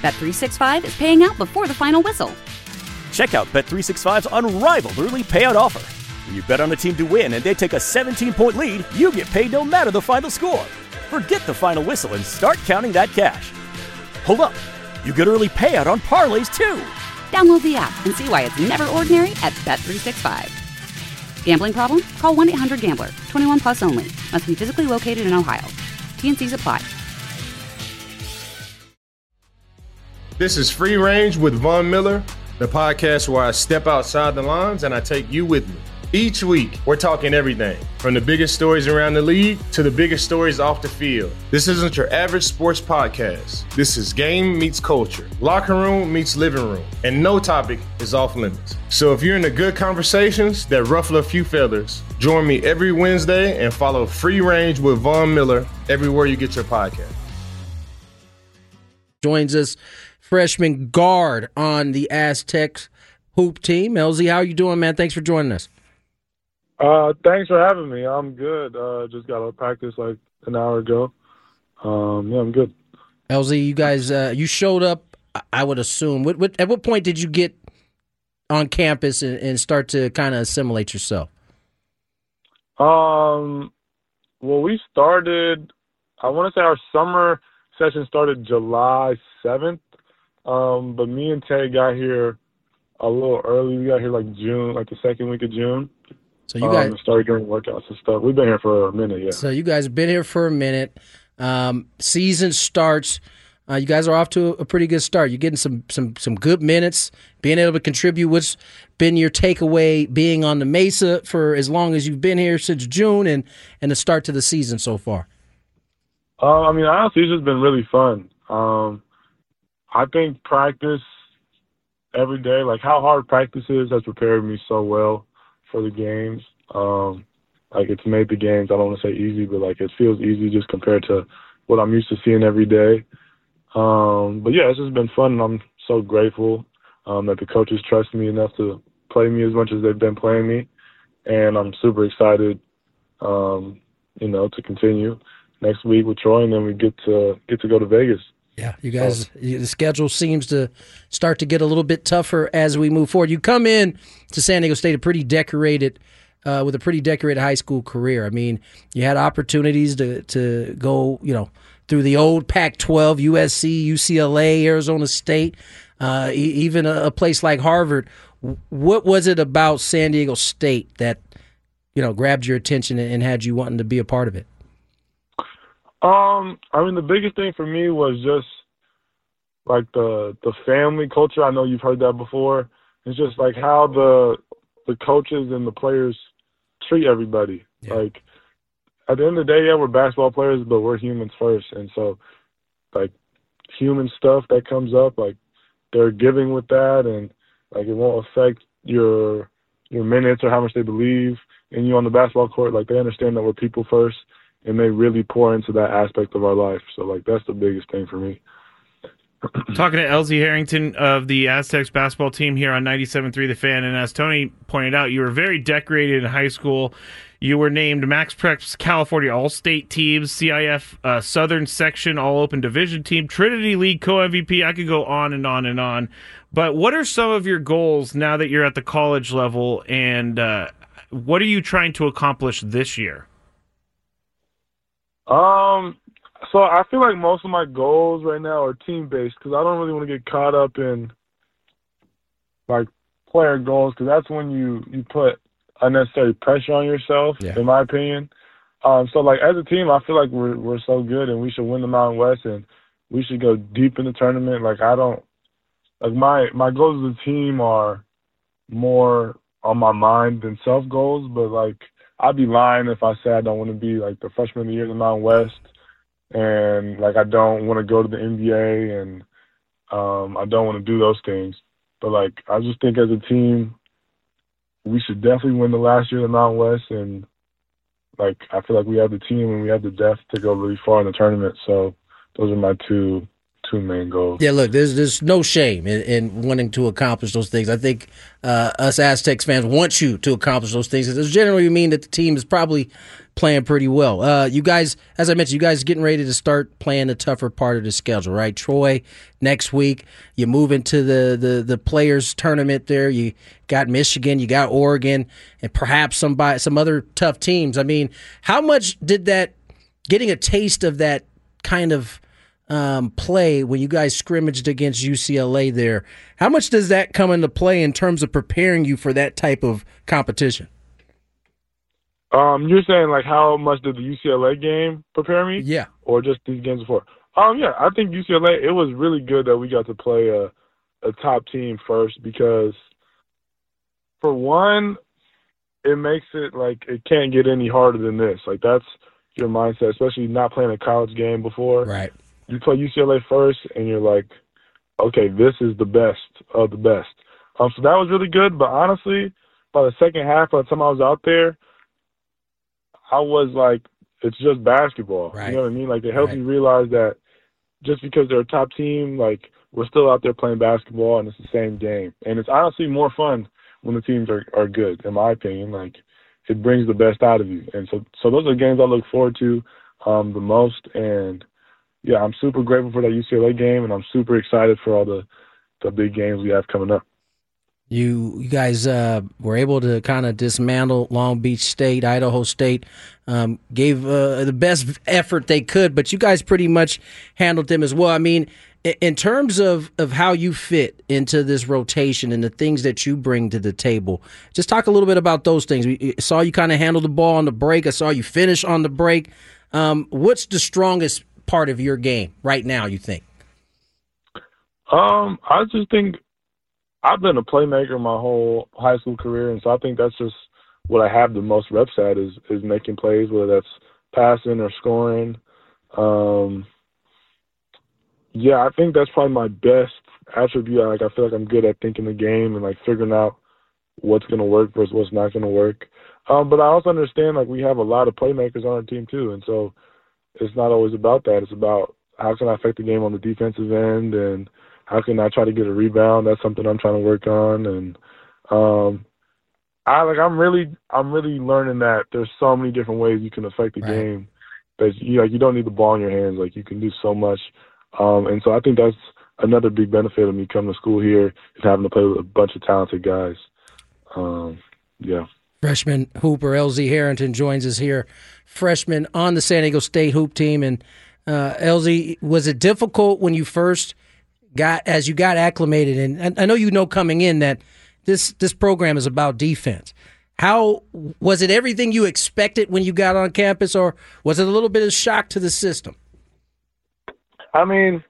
Bet365 is paying out before the final whistle. Check out Bet365's unrivaled early payout offer. When you bet on a team to win and they take a 17-point lead, you get paid no matter the final score. Forget the final whistle and start counting that cash. Hold up. You get early payout on parlays, too. Download the app and see why it's never ordinary at Bet365. Gambling problem? Call 1-800-GAMBLER. 21 plus only. Must be physically located in Ohio. T&Cs apply. This is Free Range with Von Miller, the podcast where I step outside the lines and I take you with me. Each week, we're talking everything from the biggest stories around the league to the biggest stories off the field. This isn't your average sports podcast. This is game meets culture, locker room meets living room, and no topic is off limits. So if you're into good conversations that ruffle a few feathers, join me every Wednesday and follow Free Range with Von Miller everywhere you get your podcast. Joins us freshman guard on the Aztecs hoop team. LZ, how are you doing, man? Thanks for joining us. Thanks for having me. I'm good. Just got out of practice like an hour ago. Yeah, I'm good. LZ, you guys, you showed up, I would assume. At what point did you get on campus and start to kind of assimilate yourself? Well, we started, I want to say our summer session started July 7th. But me and Tay got here a little early. We got here like June, like the second week of June. So you guys started doing workouts and stuff. We've been here for a minute, yeah. So you guys have been here for a minute. Season starts. You guys are off to a pretty good start. You're getting some good minutes, being able to contribute. What's been your takeaway being on the Mesa for as long as you've been here since June and the start to the season so far? I mean, honestly, it's just been really fun. I think practice every day, like how hard practice is, has prepared me so well for the games. Like it's made the games, I don't want to say easy, but like it feels easy just compared to what I'm used to seeing every day. But yeah, it's just been fun, and I'm so grateful that the coaches trust me enough to play me as much as they've been playing me. And I'm super excited, to continue next week with Troy, and then we get to go to Vegas. Yeah, you guys, the schedule seems to start to get a little bit tougher as we move forward. You come in to San Diego State with a pretty decorated high school career. I mean, you had opportunities to go, through the old Pac-12, USC, UCLA, Arizona State, even a place like Harvard. What was it about San Diego State that, grabbed your attention and had you wanting to be a part of it? I mean, the biggest thing for me was just like the family culture. I know you've heard that before. It's just like how the coaches and the players treat everybody. Yeah. Like at the end of the day, yeah, we're basketball players, but we're humans first. And so like human stuff that comes up, like they're giving with that, and like it won't affect your minutes or how much they believe in you on the basketball court. Like they understand that we're people first, and they really pour into that aspect of our life. So, like, that's the biggest thing for me. Talking to LZ Harrington of the Aztecs basketball team here on 97.3 The Fan, and as Tony pointed out, you were very decorated in high school. You were named Max Preps California All-State Teams, CIF Southern Section All-Open Division Team, Trinity League Co-MVP. I could go on and on and on. But what are some of your goals now that you're at the college level, and what are you trying to accomplish this year? So I feel like most of my goals right now are team-based because I don't really want to get caught up in, like, player goals because that's when you put unnecessary pressure on yourself, in my opinion. So, like, as a team, I feel like we're so good and we should win the Mountain West and we should go deep in the tournament. Like, my goals as a team are more on my mind than self-goals, but, like, I'd be lying if I said I don't want to be, like, the freshman of the year in the Mountain West and, like, I don't want to go to the NBA and I don't want to do those things. But, like, I just think as a team, we should definitely win the last year in the Mountain West, and, like, I feel like we have the team and we have the depth to go really far in the tournament. So those are my two two main goals. Yeah, look, there's no shame in wanting to accomplish those things. I think us Aztecs fans want you to accomplish those things. It generally mean that the team is probably playing pretty well. You guys, as I mentioned, you guys getting ready to start playing the tougher part of the schedule, right? Troy next week. You move into the players tournament there. You got Michigan, you got Oregon, and perhaps some other tough teams. I mean, how much did that getting a taste of that kind of play when you guys scrimmaged against UCLA there, how much does that come into play in terms of preparing you for that type of competition? You're saying like how much did the UCLA game prepare me? Yeah. Or just these games before? Yeah, I think UCLA, it was really good that we got to play a top team first because, for one, it makes it like it can't get any harder than this. Like, that's your mindset, especially not playing a college game before. Right. You play UCLA first, and you're like, okay, this is the best of the best. So that was really good, but honestly, by the second half, by the time I was out there, I was like, it's just basketball. Right. You know what I mean? Like, it helped me realize that just because they're a top team, like, we're still out there playing basketball, and it's the same game. And it's honestly more fun when the teams are good, in my opinion. Like, it brings the best out of you. And so those are games I look forward to the most. And, yeah, I'm super grateful for that UCLA game, and I'm super excited for all the big games we have coming up. You guys were able to kind of dismantle Long Beach State, Idaho State, gave the best effort they could, but you guys pretty much handled them as well. I mean, in terms of how you fit into this rotation and the things that you bring to the table, just talk a little bit about those things. We saw you kind of handle the ball on the break. I saw you finish on the break. What's the strongest part of your game right now, you think? I just think I've been a playmaker my whole high school career, and so I think that's just what I have the most reps at is making plays, whether that's passing or scoring. Yeah, I think that's probably my best attribute. Like, I feel like I'm good at thinking the game and like figuring out what's going to work versus what's not going to work. But I also understand like we have a lot of playmakers on our team too, and so it's not always about that. It's about how can I affect the game on the defensive end, and how can I try to get a rebound? That's something I'm trying to work on. And I'm really learning that there's so many different ways you can affect the game that you don't need the ball in your hands. Like, you can do so much. And so I think that's another big benefit of me coming to school here is having to play with a bunch of talented guys. Yeah. Freshman hooper LZ Harrington joins us here. Freshman on the San Diego State hoop team. And LZ, was it difficult when you first got acclimated? And I know coming in that this program is about defense. How was it? Everything you expected when you got on campus, or was it a little bit of shock to the system? I mean,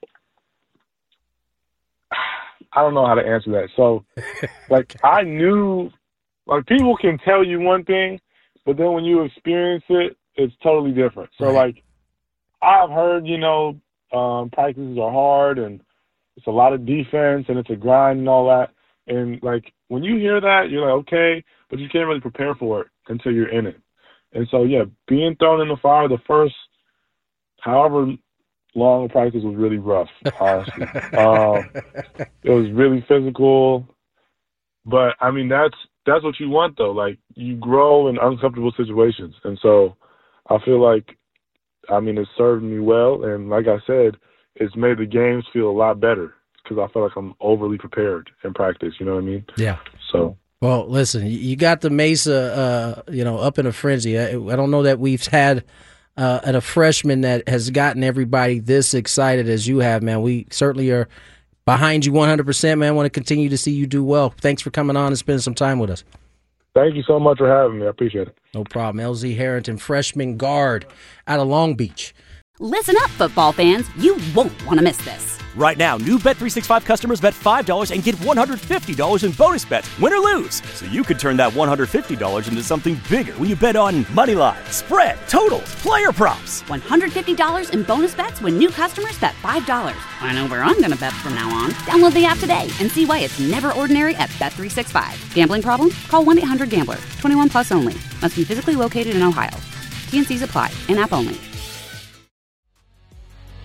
I don't know how to answer that. So, like, I knew, like, people can tell you one thing, but then when you experience it, it's totally different. So, like, I've heard, practices are hard and it's a lot of defense and it's a grind and all that. And, like, when you hear that, you're like, okay, but you can't really prepare for it until you're in it. And so, yeah, being thrown in the fire the first however long practice was really rough, honestly. It was really physical. But, I mean, that's what you want, though. Like, you grow in uncomfortable situations. And so I feel like, I mean, it served me well. And like I said, it's made the games feel a lot better because I feel like I'm overly prepared in practice. You know what I mean? Yeah. So. Well, listen, you got the Mesa, up in a frenzy. I don't know that we've had a freshman that has gotten everybody this excited as you have, man. We certainly are behind you 100%, man. I want to continue to see you do well. Thanks for coming on and spending some time with us. Thank you so much for having me. I appreciate it. No problem. LZ Harrington, freshman guard out of Long Beach. Listen up, football fans. You won't want to miss this. Right now, new Bet365 customers bet $5 and get $150 in bonus bets, win or lose. So you could turn that $150 into something bigger when you bet on money line, spread, totals, player props. $150 in bonus bets when new customers bet $5. I know where I'm going to bet from now on. Download the app today and see why it's never ordinary at Bet365. Gambling problem? Call 1-800-GAMBLER. 21 plus only. Must be physically located in Ohio. T&Cs apply. In-app only.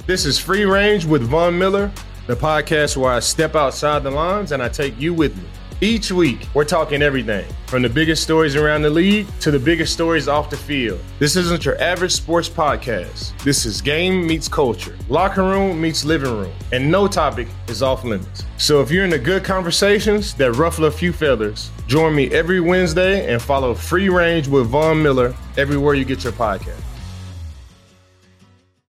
This is Free Range with Von Miller, the podcast where I step outside the lines and I take you with me. Each week, we're talking everything from the biggest stories around the league to the biggest stories off the field. This isn't your average sports podcast. This is game meets culture, locker room meets living room, and no topic is off limits. So if you're into good conversations that ruffle a few feathers, join me every Wednesday and follow Free Range with Von Miller everywhere you get your podcast.